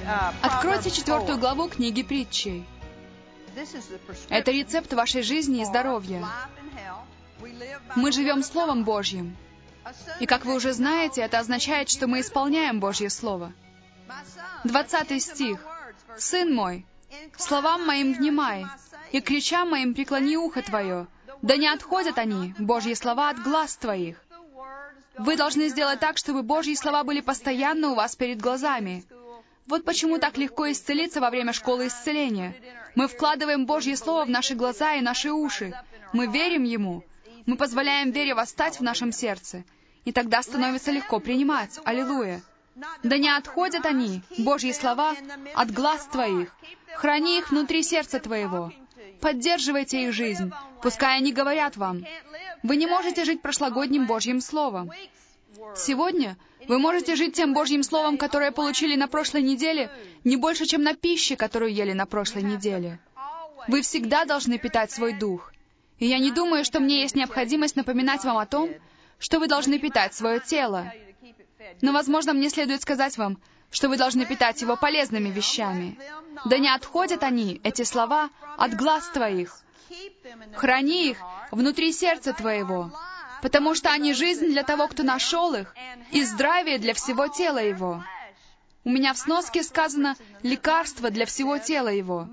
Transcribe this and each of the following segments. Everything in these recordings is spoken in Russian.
Откройте 4 главу книги Притчей. Это рецепт вашей жизни и здоровья. Мы живем Словом Божьим. И как вы уже знаете, это означает, что мы исполняем Божье Слово. 20 стих. «Сын мой, словам моим внимай, и к речам моим преклони ухо твое, да не отходят они, Божьи слова, от глаз твоих». Вы должны сделать так, чтобы Божьи слова были постоянно у вас перед глазами. Вот почему так легко исцелиться во время школы исцеления. Мы вкладываем Божье Слово в наши глаза и наши уши. Мы верим Ему. Мы позволяем вере восстать в нашем сердце. И тогда становится легко принимать. Аллилуйя! Да не отходят они, Божьи слова, от глаз твоих. Храни их внутри сердца твоего. Поддерживайте их жизнь, пускай они говорят вам. Вы не можете жить прошлогодним Божьим Словом. Сегодня вы можете жить тем Божьим Словом, которое получили на прошлой неделе, не больше, чем на пище, которую ели на прошлой неделе. Вы всегда должны питать свой дух. И я не думаю, что мне есть необходимость напоминать вам о том, что вы должны питать свое тело. Но, возможно, мне следует сказать вам, что вы должны питать его полезными вещами. Да не отходят они, эти слова, от глаз твоих. Храни их внутри сердца твоего, потому что они жизнь для того, кто нашел их, и здравие для всего тела его. У меня в сноске сказано «лекарство для всего тела его».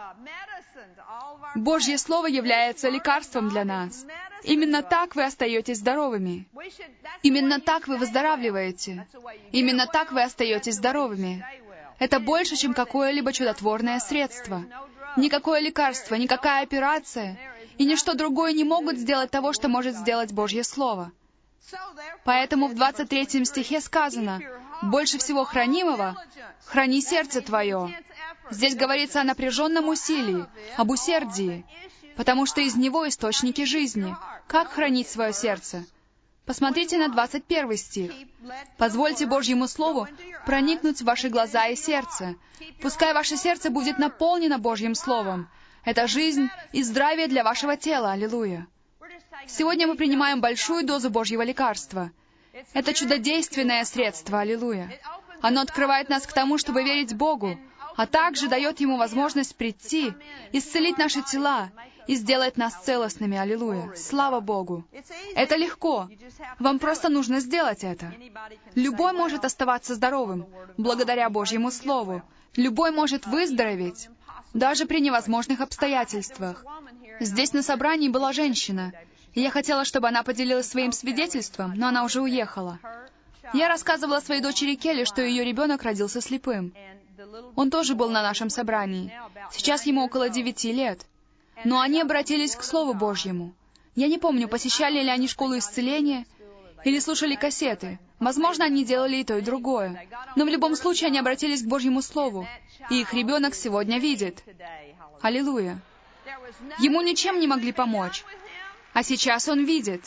Божье Слово является лекарством для нас. Именно так вы остаетесь здоровыми. Именно так вы выздоравливаете. Именно так вы остаетесь здоровыми. Это больше, чем какое-либо чудотворное средство. Никакое лекарство, никакая операция и ничто другое не могут сделать того, что может сделать Божье Слово. Поэтому в 23 стихе сказано: «Больше всего хранимого храни сердце твое». Здесь говорится о напряженном усилии, об усердии, потому что из него источники жизни. Как хранить свое сердце? Посмотрите на 21 стих. «Позвольте Божьему Слову проникнуть в ваши глаза и сердце. Пускай ваше сердце будет наполнено Божьим Словом. Это жизнь и здравие для вашего тела. Аллилуйя!» Сегодня мы принимаем большую дозу Божьего лекарства. Это чудодейственное средство. Аллилуйя! Оно открывает нас к тому, чтобы верить Богу, а также дает Ему возможность прийти, исцелить наши тела и сделать нас целостными. Аллилуйя! Слава Богу! Это легко. Вам просто нужно сделать это. Любой может оставаться здоровым, благодаря Божьему Слову. Любой может выздороветь, даже при невозможных обстоятельствах. Здесь на собрании была женщина, и я хотела, чтобы она поделилась своим свидетельством, но она уже уехала. Я рассказывала своей дочери Келли, что ее ребенок родился слепым. Он тоже был на нашем собрании. Сейчас ему около 9 лет. Но они обратились к Слову Божьему. Я не помню, посещали ли они школу исцеления или слушали кассеты. Возможно, они делали и то, и другое. Но в любом случае они обратились к Божьему Слову, и их ребенок сегодня видит. Аллилуйя! Ему ничем не могли помочь. А сейчас он видит.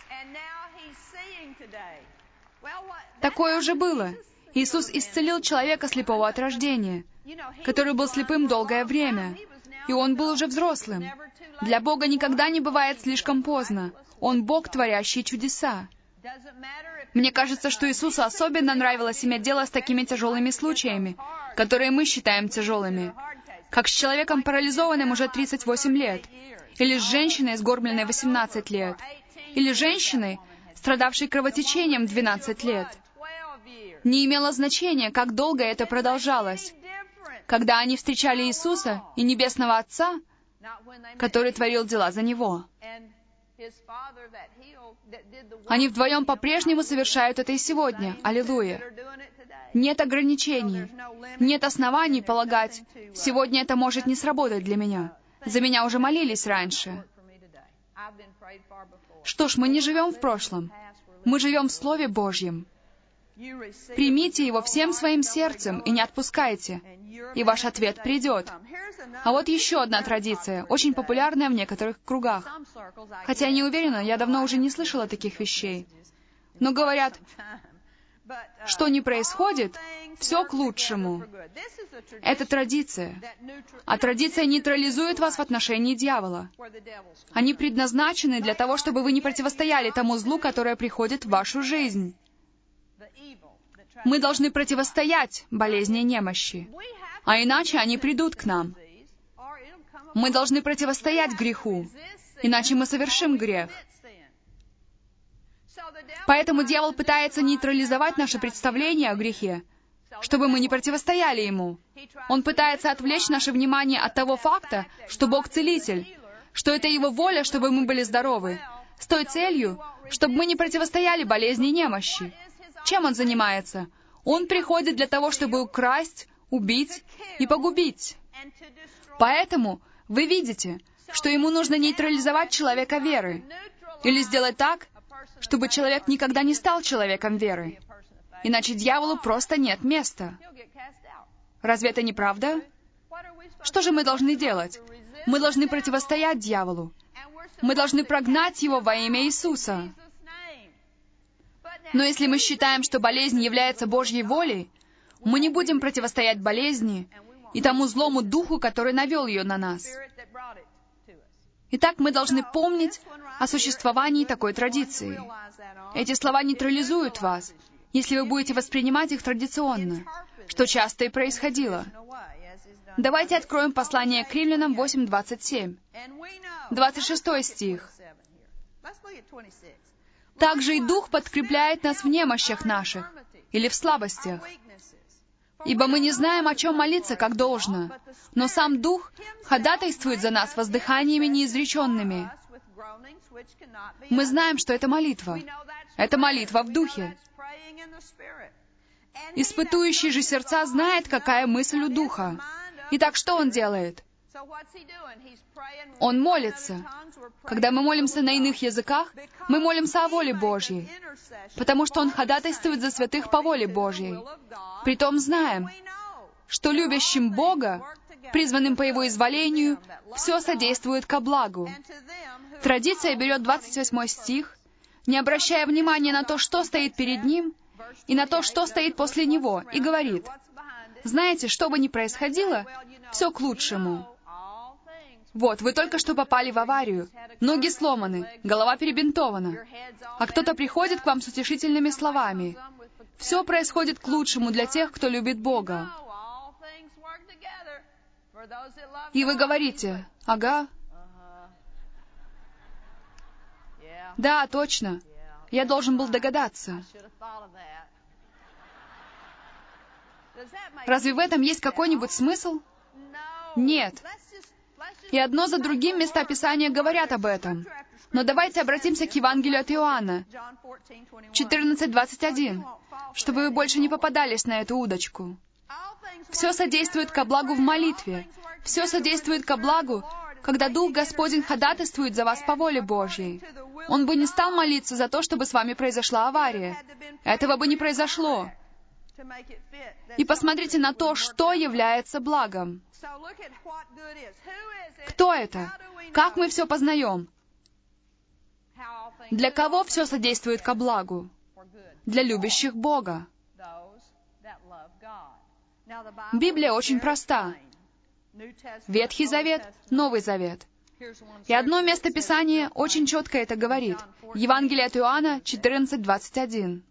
Такое уже было. Иисус исцелил человека слепого от рождения, который был слепым долгое время, и он был уже взрослым. Для Бога никогда не бывает слишком поздно. Он Бог, творящий чудеса. Мне кажется, что Иисусу особенно нравилось иметь дело с такими тяжелыми случаями, которые мы считаем тяжелыми, как с человеком, парализованным уже 38 лет, или с женщиной, сгорбленной 18 лет, или женщиной, страдавшей кровотечением 12 лет. Не имело значения, как долго это продолжалось. Когда они встречали Иисуса и Небесного Отца, который творил дела за Него, они вдвоем по-прежнему совершают это и сегодня. Аллилуйя! Нет ограничений, нет оснований полагать, сегодня это может не сработать для меня. За меня уже молились раньше. Что ж, мы не живем в прошлом. Мы живем в Слове Божьем. Примите его всем своим сердцем и не отпускайте, и ваш ответ придет. А вот еще одна традиция, очень популярная в некоторых кругах. Хотя я не уверена, я давно уже не слышала таких вещей. Но говорят, что ни происходит, все к лучшему. Это традиция. А традиция нейтрализует вас в отношении дьявола. Они предназначены для того, чтобы вы не противостояли тому злу, которое приходит в вашу жизнь. Мы должны противостоять болезни и немощи, а иначе они придут к нам. Мы должны противостоять греху, иначе мы совершим грех. Поэтому дьявол пытается нейтрализовать наше представление о грехе, чтобы мы не противостояли ему. Он пытается отвлечь наше внимание от того факта, что Бог Целитель, что это Его воля, чтобы мы были здоровы, с той целью, чтобы мы не противостояли болезни и немощи. Чем Он занимается? Он приходит для того, чтобы украсть, убить и погубить. Поэтому вы видите, что Ему нужно нейтрализовать человека веры, или сделать так, чтобы человек никогда не стал человеком веры. Иначе дьяволу просто нет места. Разве это не правда? Что же мы должны делать? Мы должны противостоять дьяволу. Мы должны прогнать его во имя Иисуса. Но если мы считаем, что болезнь является Божьей волей, мы не будем противостоять болезни и тому злому духу, который навел ее на нас. Итак, мы должны помнить о существовании такой традиции. Эти слова нейтрализуют вас, если вы будете воспринимать их традиционно, что часто и происходило. Давайте откроем послание к Римлянам 8:27. 26 стих. «Также и Дух подкрепляет нас в немощах наших, или в слабостях. Ибо мы не знаем, о чем молиться, как должно, но сам Дух ходатайствует за нас воздыханиями неизреченными». Мы знаем, что это молитва. Это молитва в Духе. Испытующий же сердца знает, какая мысль у Духа. Итак, что он делает? Он молится. Когда мы молимся на иных языках, мы молимся о воле Божьей, потому что Он ходатайствует за святых по воле Божьей. Притом знаем, что любящим Бога, призванным по Его изволению, все содействует ко благу. Традиция берет 28 стих, не обращая внимания на то, что стоит перед Ним, и на то, что стоит после Него, и говорит: «Знаете, что бы ни происходило, все к лучшему». Вот, вы только что попали в аварию, ноги сломаны, голова перебинтована, а кто-то приходит к вам с утешительными словами. Все происходит к лучшему для тех, кто любит Бога. И вы говорите: «Ага. Да, точно. Я должен был догадаться». Разве в этом есть какой-нибудь смысл? Нет. И одно за другим места Писания говорят об этом. Но давайте обратимся к Евангелию от Иоанна, 14:21, чтобы вы больше не попадались на эту удочку. Все содействует ко благу в молитве. Все содействует ко благу, когда Дух Господень ходатайствует за вас по воле Божьей. Он бы не стал молиться за то, чтобы с вами произошла авария. Этого бы не произошло. И посмотрите на то, что является благом. Кто это? Как мы все познаем? Для кого все содействует ко благу? Для любящих Бога. Библия очень проста. Ветхий Завет, Новый Завет. И одно место Писания очень четко это говорит. Евангелие от Иоанна 14:21.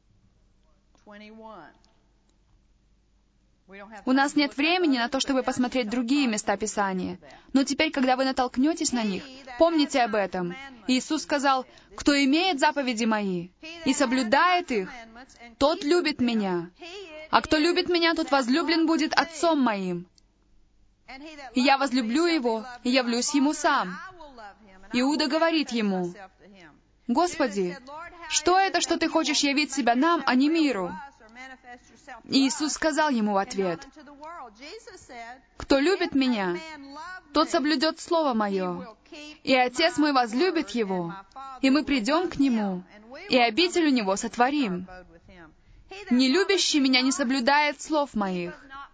У нас нет времени на то, чтобы посмотреть другие места Писания. Но теперь, когда вы натолкнетесь на них, помните об этом. Иисус сказал: «Кто имеет заповеди Мои и соблюдает их, тот любит Меня. А кто любит Меня, тот возлюблен будет Отцом Моим. И Я возлюблю его, и явлюсь ему сам». Иуда говорит ему: «Господи, что это, что Ты хочешь явить себя нам, а не миру?» И Иисус сказал ему в ответ: «Кто любит Меня, тот соблюдет Слово Мое, и Отец Мой возлюбит его, и мы придем к Нему, и обитель у Него сотворим. Не любящий Меня не соблюдает слов Моих».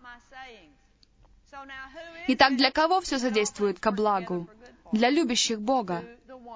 Итак, для кого все содействует ко благу? Для любящих Бога.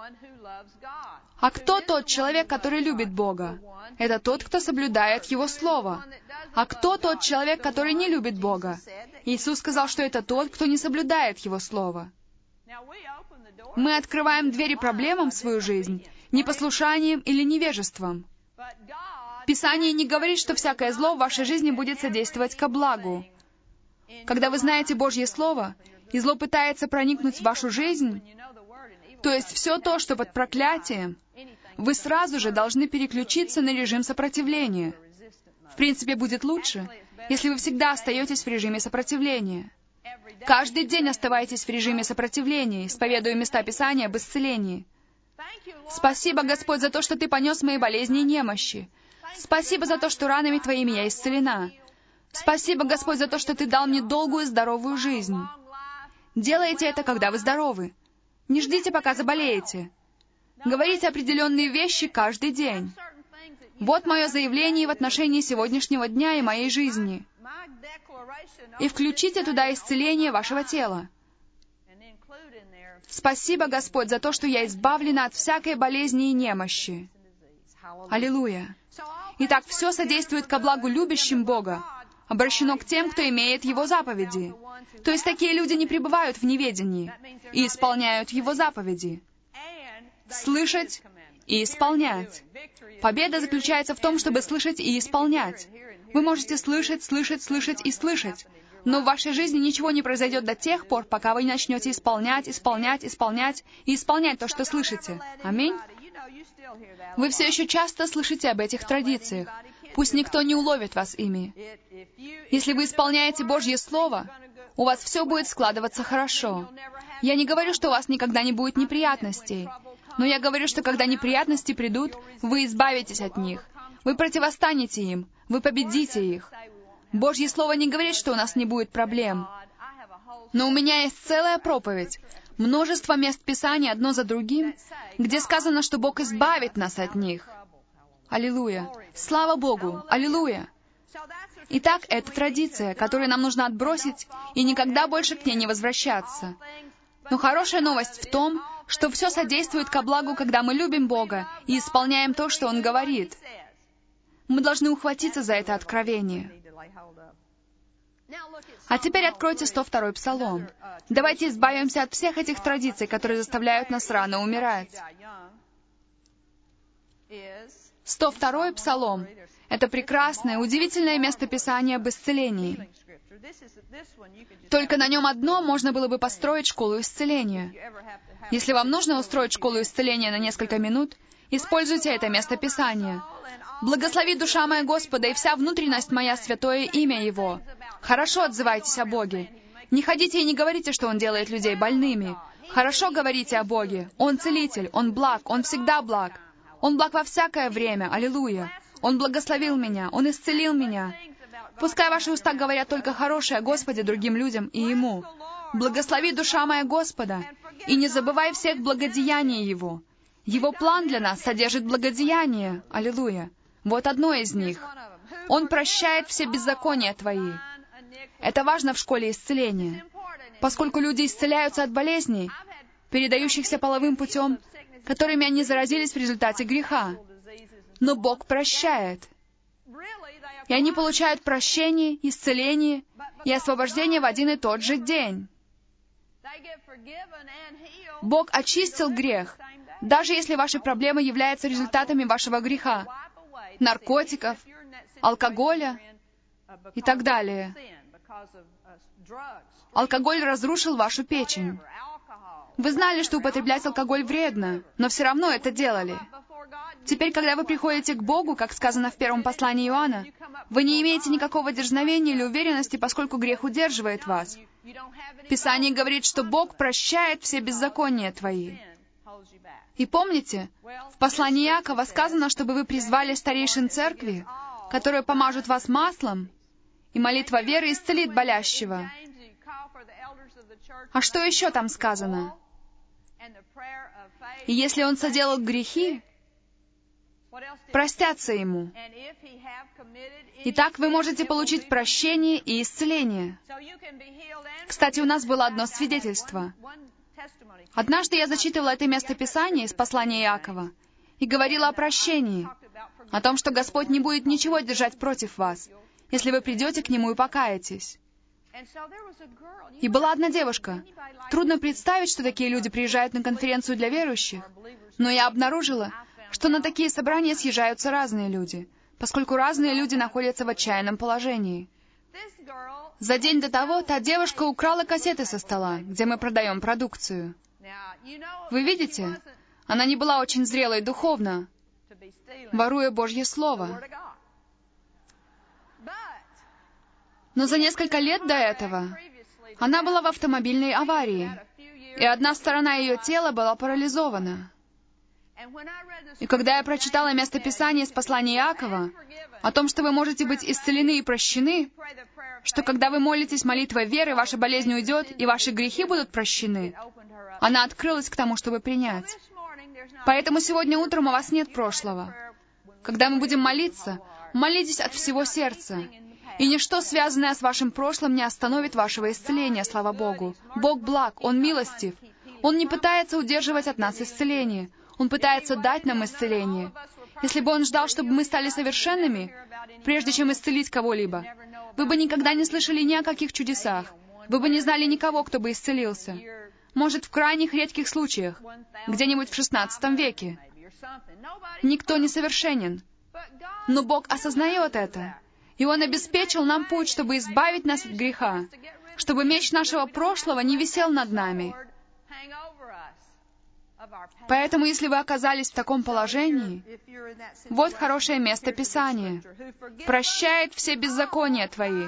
А кто тот человек, который любит Бога? Это тот, кто соблюдает Его Слово. А кто тот человек, который не любит Бога? Иисус сказал, что это тот, кто не соблюдает Его Слово. Мы открываем двери проблемам в свою жизнь непослушанием или невежеством. Писание не говорит, что всякое зло в вашей жизни будет содействовать ко благу. Когда вы знаете Божье Слово, и зло пытается проникнуть в вашу жизнь, то есть все то, что под проклятием, вы сразу же должны переключиться на режим сопротивления. В принципе, будет лучше, если вы всегда остаетесь в режиме сопротивления. Каждый день оставайтесь в режиме сопротивления, исповедуя места Писания об исцелении. Спасибо, Господь, за то, что Ты понес мои болезни и немощи. Спасибо за то, что ранами Твоими я исцелена. Спасибо, Господь, за то, что Ты дал мне долгую и здоровую жизнь. Делайте это, когда вы здоровы. Не ждите, пока заболеете. Говорите определенные вещи каждый день. Вот мое заявление в отношении сегодняшнего дня и моей жизни. И включите туда исцеление вашего тела. Спасибо, Господь, за то, что я избавлена от всякой болезни и немощи. Аллилуйя. Итак, все содействует ко благу любящим Бога, обращено к тем, кто имеет Его заповеди. То есть такие люди не пребывают в неведении и исполняют Его заповеди. Слышать и исполнять. Победа заключается в том, чтобы слышать и исполнять. Вы можете слышать, слышать, слышать и слышать, но в вашей жизни ничего не произойдет до тех пор, пока вы не начнете исполнять, исполнять, исполнять и исполнять то, что слышите. Аминь. Вы все еще часто слышите об этих традициях. Пусть никто не уловит вас ими. Если вы исполняете Божье Слово, у вас все будет складываться хорошо. Я не говорю, что у вас никогда не будет неприятностей, но я говорю, что когда неприятности придут, вы избавитесь от них. Вы противостанете им, вы победите их. Божье Слово не говорит, что у нас не будет проблем. Но у меня есть целая проповедь, множество мест Писания одно за другим, где сказано, что Бог избавит нас от них. Аллилуйя! Слава Богу! Аллилуйя! Итак, это традиция, которую нам нужно отбросить и никогда больше к ней не возвращаться. Но хорошая новость в том, что все содействует ко благу, когда мы любим Бога и исполняем то, что Он говорит. Мы должны ухватиться за это откровение. А теперь откройте 102-й Псалом. Давайте избавимся от всех этих традиций, которые заставляют нас рано умирать. 102-й Псалом — это прекрасное, удивительное место Писания об исцелении. Только на нем одно можно было бы построить школу исцеления. Если вам нужно устроить школу исцеления на несколько минут, используйте это место Писания. «Благослови душа моя Господа, и вся внутренность моя святое имя Его». Хорошо отзывайтесь о Боге. Не ходите и не говорите, что Он делает людей больными. Хорошо говорите о Боге. Он целитель, Он благ, Он всегда благ. Он благ во всякое время. Аллилуйя. Он благословил меня, Он исцелил меня. Пускай ваши уста говорят только хорошее о Господе другим людям и Ему. Благослови душа моя Господа, и не забывай всех благодеяний Его. Его план для нас содержит благодеяние. Аллилуйя. Вот одно из них. Он прощает все беззакония твои. Это важно в школе исцеления, поскольку люди исцеляются от болезней, передающихся половым путем, которыми они заразились в результате греха. Но Бог прощает. И они получают прощение, исцеление и освобождение в один и тот же день. Бог очистил грех, даже если ваши проблемы являются результатами вашего греха, наркотиков, алкоголя и так далее. Алкоголь разрушил вашу печень. Вы знали, что употреблять алкоголь вредно, но все равно это делали. Теперь, когда вы приходите к Богу, как сказано в первом послании Иоанна, вы не имеете никакого дерзновения или уверенности, поскольку грех удерживает вас. Писание говорит, что Бог прощает все беззакония твои. И помните, в послании Иакова сказано, чтобы вы призвали старейшин церкви, которые помажут вас маслом, и молитва веры исцелит болящего. А что еще там сказано? И если он соделал грехи, простятся ему. Итак, вы можете получить прощение и исцеление. Кстати, у нас было одно свидетельство. Однажды я зачитывала это место Писания из послания Иакова и говорила о прощении, о том, что Господь не будет ничего держать против вас, если вы придете к Нему и покаетесь. И была одна девушка. Трудно представить, что такие люди приезжают на конференцию для верующих, но я обнаружила, что на такие собрания съезжаются разные люди. поскольку разные люди находятся в отчаянном положении. За день до того та девушка украла кассеты со стола, где мы продаем продукцию. Вы видите, она не была очень зрелой духовно, воруя Божье Слово. Но за несколько лет до этого она была в автомобильной аварии, и одна сторона ее тела была парализована. И когда я прочитала местописание из послания Иакова о том, что вы можете быть исцелены и прощены, что когда вы молитесь молитвой веры, ваша болезнь уйдет, и ваши грехи будут прощены, она открылась к тому, чтобы принять. Поэтому сегодня утром у вас нет прошлого. Когда мы будем молиться, молитесь от всего сердца. И ничто, связанное с вашим прошлым, не остановит вашего исцеления, слава Богу. Бог благ, Он милостив. Он не пытается удерживать от нас исцеление. Он пытается дать нам исцеление. Если бы Он ждал, чтобы мы стали совершенными, прежде чем исцелить кого-либо, вы бы никогда не слышали ни о каких чудесах. Вы бы не знали никого, кто бы исцелился. Может, в крайних редких случаях, где-нибудь в 16 веке. Никто не совершенен. Но Бог осознает это. И Он обеспечил нам путь, чтобы избавить нас от греха, чтобы меч нашего прошлого не висел над нами. Поэтому, если вы оказались в таком положении, вот хорошее место Писания. «Прощает все беззакония твои».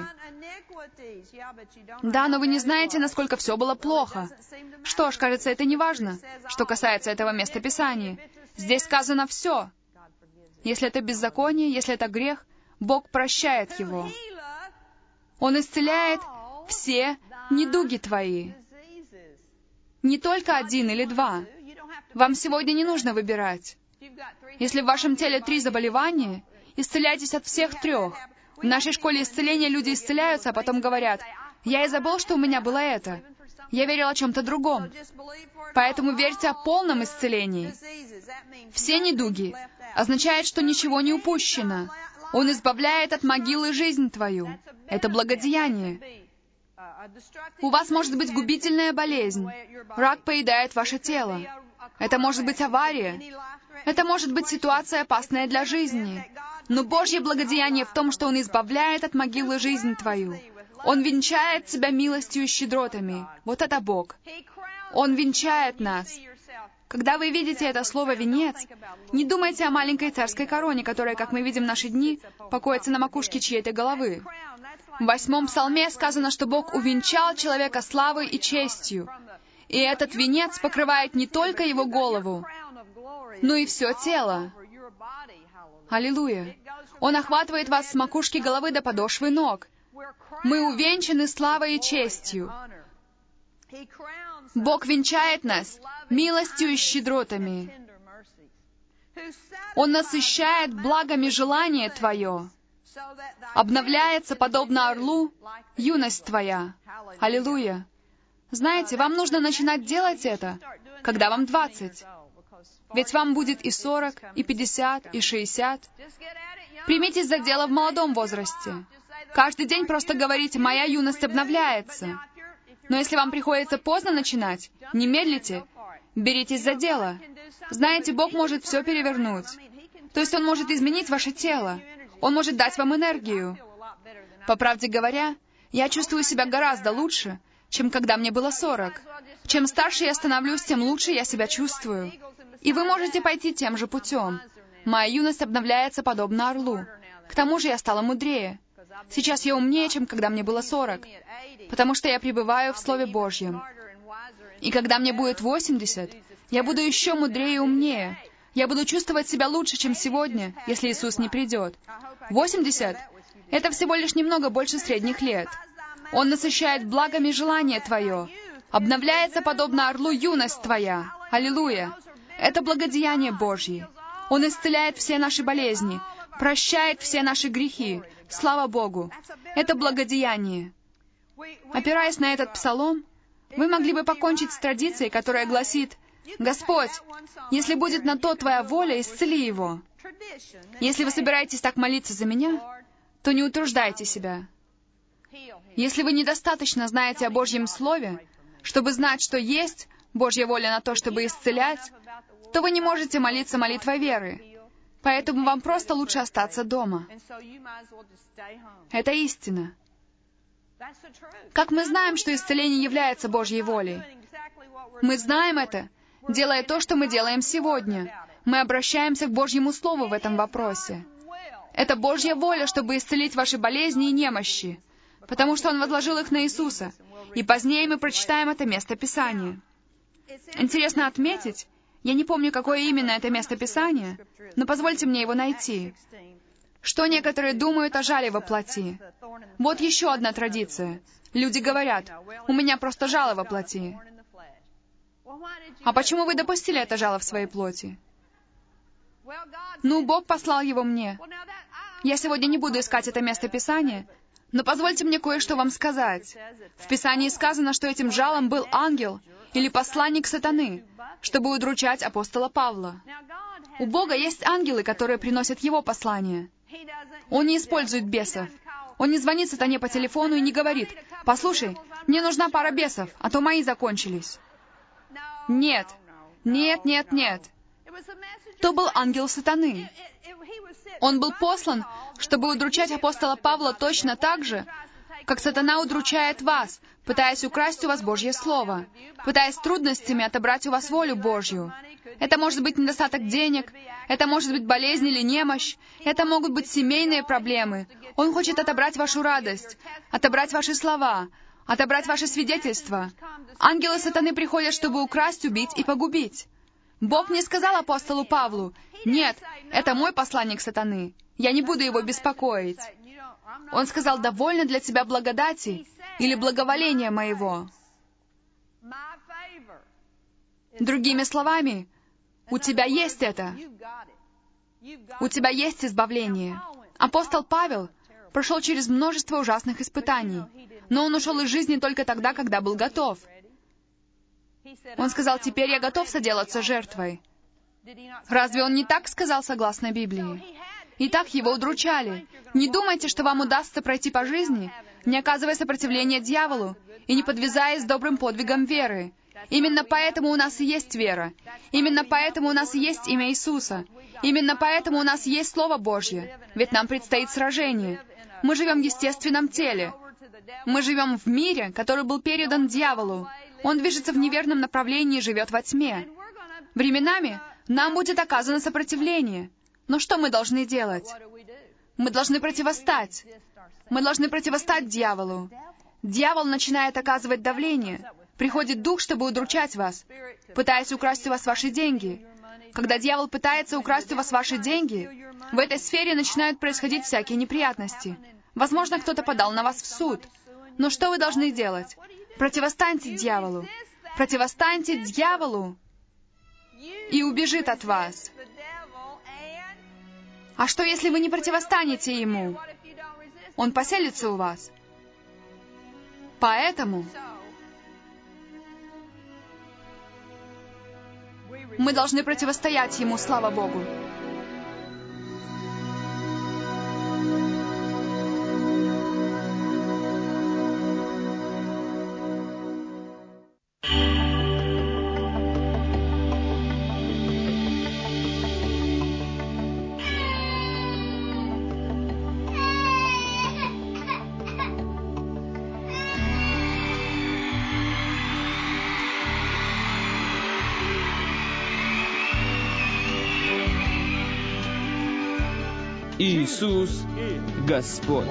Да, но вы не знаете, насколько все было плохо. Что ж, кажется, это не важно, что касается этого места Писания. Здесь сказано все. Если это беззаконие, если это грех, Бог прощает его. Он исцеляет все недуги твои. Не только один или два. Вам сегодня не нужно выбирать. Если в вашем теле 3 заболевания, исцеляйтесь от всех 3. В нашей школе исцеления люди исцеляются, а потом говорят: «Я и забыл, что у меня было это. Я верил о чем-то другом». Поэтому верьте о полном исцелении. Все недуги означает, что ничего не упущено. Он избавляет от могилы жизнь твою. Это благодеяние. У вас может быть губительная болезнь. Рак поедает ваше тело. Это может быть авария. Это может быть ситуация, опасная для жизни. Но Божье благодеяние в том, что Он избавляет от могилы жизнь твою. Он венчает тебя милостью и щедротами. Вот это Бог. Он венчает нас. Когда вы видите это слово «венец», не думайте о маленькой царской короне, которая, как мы видим в наши дни, покоится на макушке чьей-то головы. В 8 псалме сказано, что Бог увенчал человека славой и честью. И этот венец покрывает не только его голову, но и все тело. Аллилуйя! Он охватывает вас с макушки головы до подошвы ног. Мы увенчаны славой и честью. Бог венчает нас милостью и щедротами. Он насыщает благами желание твое. Обновляется, подобно орлу, юность твоя. Аллилуйя! Знаете, вам нужно начинать делать это, когда вам 20. Ведь вам будет и 40, и 50, и 60. Примитесь за дело в молодом возрасте. Каждый день просто говорите: «Моя юность обновляется». Но если вам приходится поздно начинать, не медлите, беритесь за дело. Знаете, Бог может все перевернуть. То есть Он может изменить ваше тело. Он может дать вам энергию. По правде говоря, я чувствую себя гораздо лучше, чем когда мне было 40. Чем старше я становлюсь, тем лучше я себя чувствую. И вы можете пойти тем же путем. Моя юность обновляется подобно орлу. К тому же я стала мудрее. Сейчас я умнее, чем когда мне было 40, потому что я пребываю в Слове Божьем. И когда мне будет 80, я буду еще мудрее и умнее. Я буду чувствовать себя лучше, чем сегодня, если Иисус не придет. 80 — это всего лишь немного больше средних лет. Он насыщает благами желание твое. Обновляется, подобно орлу, юность твоя. Аллилуйя! Это благодеяние Божье. Он исцеляет все наши болезни, прощает все наши грехи. Слава Богу! Это благодеяние. Опираясь на этот псалом, вы могли бы покончить с традицией, которая гласит: «Господь, если будет на то Твоя воля, исцели его». Если вы собираетесь так молиться за меня, то не утруждайте себя. Если вы недостаточно знаете о Божьем Слове, чтобы знать, что есть Божья воля на то, чтобы исцелять, то вы не можете молиться молитвой веры. Поэтому вам просто лучше остаться дома. Это истина. Как мы знаем, что исцеление является Божьей волей? Мы знаем это, делая то, что мы делаем сегодня. Мы обращаемся к Божьему Слову в этом вопросе. Это Божья воля, чтобы исцелить ваши болезни и немощи, потому что Он возложил их на Иисуса. И позднее мы прочитаем это место Писания. Интересно отметить, я не помню, какое именно это место Писания, но позвольте мне его найти. Что некоторые думают о жале во плоти. Вот еще одна традиция. Люди говорят: «У меня просто жало во плоти». А почему вы допустили это жало в своей плоти? Ну, Бог послал его мне. Я сегодня не буду искать это место Писания, но позвольте мне кое-что вам сказать. В Писании сказано, что этим жалом был ангел или посланник сатаны, чтобы удручать апостола Павла. У Бога есть ангелы, которые приносят его послание. Он не использует бесов. Он не звонит сатане по телефону и не говорит: «Послушай, мне нужна пара бесов, а то мои закончились». Нет, нет, нет, нет. То был ангел сатаны. Он был послан, чтобы удручать апостола Павла точно так же, как сатана удручает вас, пытаясь украсть у вас Божье Слово, пытаясь трудностями отобрать у вас волю Божью. Это может быть недостаток денег, это может быть болезнь или немощь, это могут быть семейные проблемы. Он хочет отобрать вашу радость, отобрать ваши слова, отобрать ваши свидетельства. Ангелы сатаны приходят, чтобы украсть, убить и погубить. Бог не сказал апостолу Павлу: «Нет, это мой посланник сатаны, я не буду его беспокоить». Он сказал: «Довольно для тебя благодати или благоволения моего». Другими словами, у тебя есть это. У тебя есть избавление. Апостол Павел прошел через множество ужасных испытаний, но он ушел из жизни только тогда, когда был готов. Он сказал: «Теперь я готов соделаться жертвой». Разве он не так сказал согласно Библии? Итак, его удручали. Не думайте, что вам удастся пройти по жизни, не оказывая сопротивления дьяволу и не подвязаясь добрым подвигом веры. Именно поэтому у нас и есть вера. Именно поэтому у нас и есть имя Иисуса. Именно поэтому у нас есть Слово Божье. Ведь нам предстоит сражение. Мы живем в естественном теле. Мы живем в мире, который был передан дьяволу. Он движется в неверном направлении и живет во тьме. Временами нам будет оказано сопротивление. Но что мы должны делать? Мы должны противостать. Мы должны противостать дьяволу. Дьявол начинает оказывать давление. Приходит дух, чтобы удручать вас, пытаясь украсть у вас ваши деньги. Когда дьявол пытается украсть у вас ваши деньги, в этой сфере начинают происходить всякие неприятности. Возможно, кто-то подал на вас в суд. Но что вы должны делать? Противостаньте дьяволу. Противостаньте дьяволу, и убежит от вас. А что, если вы не противостанете ему? Он поселится у вас. Поэтому мы должны противостоять ему, слава Богу. Иисус Господь.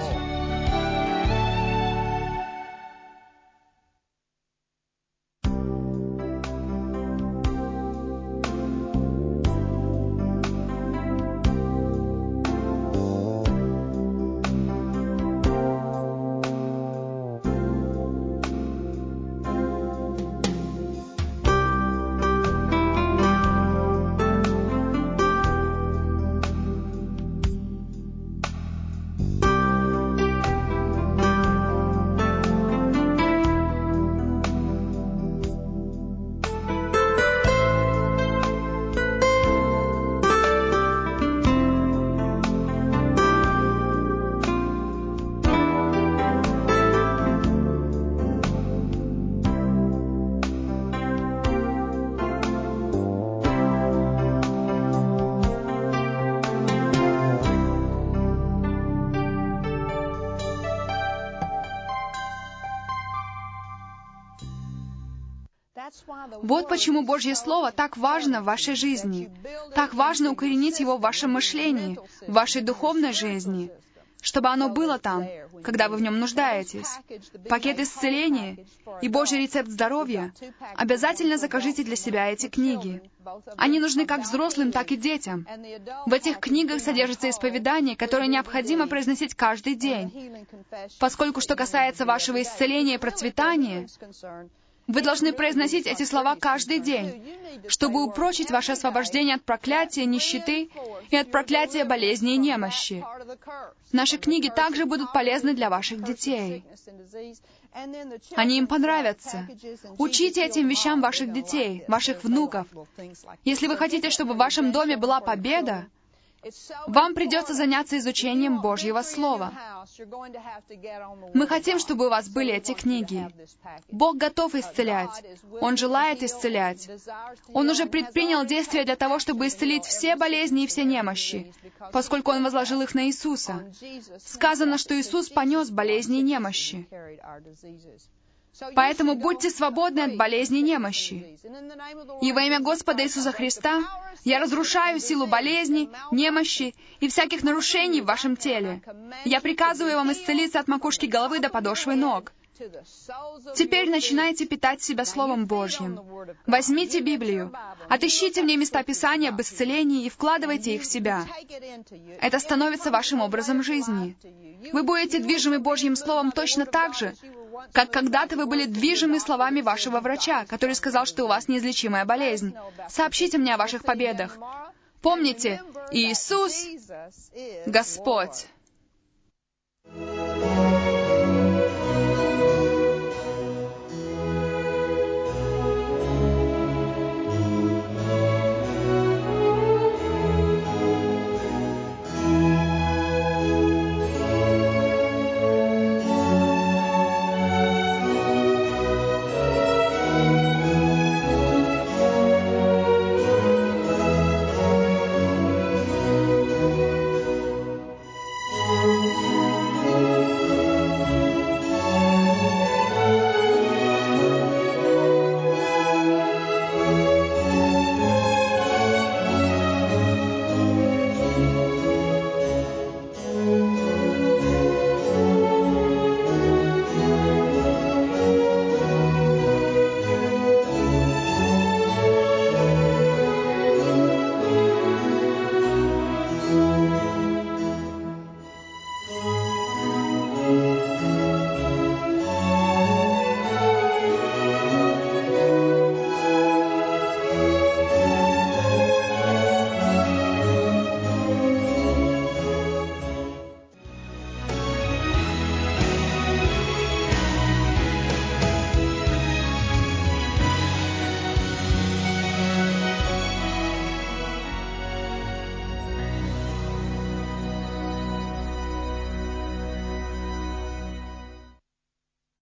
Вот почему Божье Слово так важно в вашей жизни. Так важно укоренить его в вашем мышлении, в вашей духовной жизни, чтобы оно было там, когда вы в нем нуждаетесь. Пакет исцеления и Божий рецепт здоровья. Обязательно закажите для себя эти книги. Они нужны как взрослым, так и детям. В этих книгах содержится исповедание, которое необходимо произносить каждый день. Поскольку что касается вашего исцеления и процветания, вы должны произносить эти слова каждый день, чтобы упрочить ваше освобождение от проклятия, нищеты и от проклятия болезни и немощи. Наши книги также будут полезны для ваших детей. Они им понравятся. Учите этим вещам ваших детей, ваших внуков. Если вы хотите, чтобы в вашем доме была победа, вам придется заняться изучением Божьего Слова. Мы хотим, чтобы у вас были эти книги. Бог готов исцелять. Он желает исцелять. Он уже предпринял действия для того, чтобы исцелить все болезни и все немощи, поскольку Он возложил их на Иисуса. Сказано, что Иисус понес болезни и немощи. Поэтому будьте свободны от болезни и немощи. И во имя Господа Иисуса Христа я разрушаю силу болезни, немощи и всяких нарушений в вашем теле. Я приказываю вам исцелиться от макушки головы до подошвы ног. Теперь начинайте питать себя Словом Божьим. Возьмите Библию, отыщите в ней места Писания об исцелении и вкладывайте их в себя. Это становится вашим образом жизни. Вы будете движимы Божьим Словом точно так же, как когда-то вы были движимы словами вашего врача, который сказал, что у вас неизлечимая болезнь. Сообщите мне о ваших победах. Помните, Иисус — Господь.